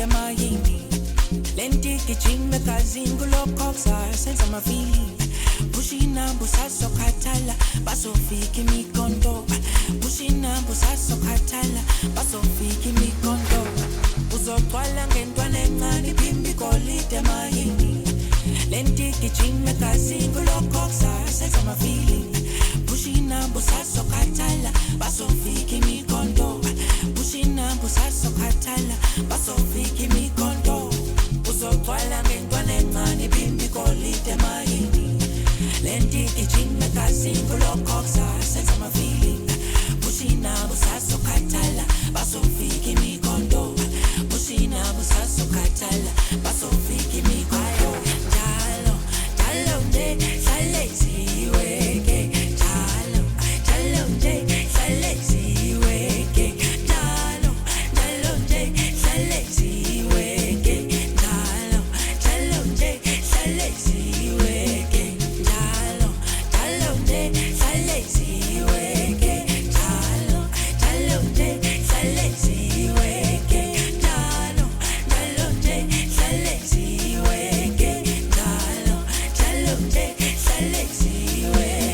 igolide mayini. Lenti gijime gazini kulokhoxa senza mavili. Bushina busaso khathala basofika imikonto. Bushina busaso khathala basofika imikonto. Uzogcwala ngentwana encane phimbi igolide mayini. Lenti gijime gazini kulokhoxa senza mavili. Bushina busaso khathala basofika imikonto. Bushina busaso khathala basofika imikonto. Uzogcwala ngentwana encane phimbi igolide mayini. Lenti gijime gazini kulokhoxa senza mavili. Bushina busaso khathala basofika imikonto. Bushina busaso khathala basofika imikonto. Jalo, jalo nje hlale siweke. Jalo, jalo nje hlale siweke. Jalo, jalo nje hlale siweke. Jalo, jalo nje hlale siweke. Jalo, jalo nje hlale siweke. Jalo, jalo nje hlale siweke. Jalo, jalo nje hlale siweke. Jalo, jalo nje hlale siweke.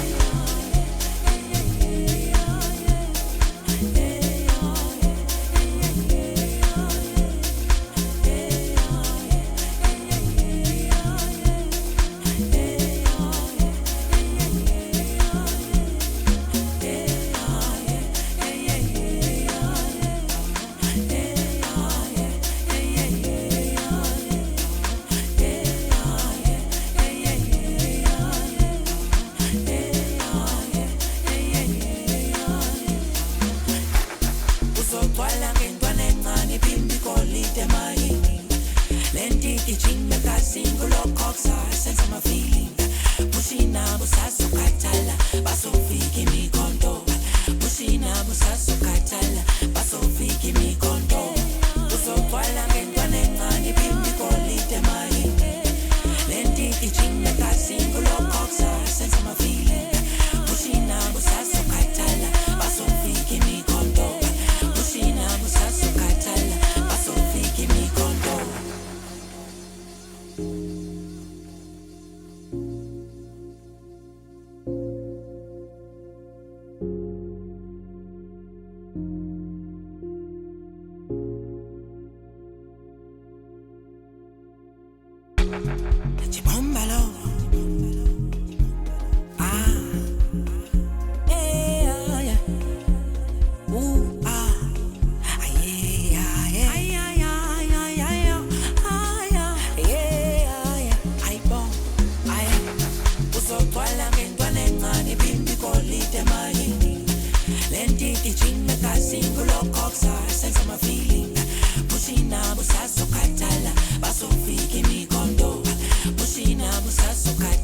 Uzogcwala ngentwana encane phimbi igolide mayini. Lenti gijime gazini kulokhoxa senza mavili. Bushina busaso khathala basofika imikonto. Bushina busaso khathala basofika imikonto. Uzogcwala ngentwana encane phimbi igolide mayini. Lenti gijime gazini kulokhoxa senza mavili. Bushina busaso khathala basofika imikonto. Bushina busaso khathala basofika imikonto. Chibombalo. Ah. Yeah, yeah. Ooh, ah. Ah, yeah, yeah. Ay, ay, ay, ay, ay, ah, yeah. Yeah, yeah. Ay, bo. Ay. Uzogcwala ngentwana encane phimbi igolide mayini. Lenti gijime gazini kulokhoxa senza mavili. Bushina busaso khathala basofika imikonto. Bushina busaso khathala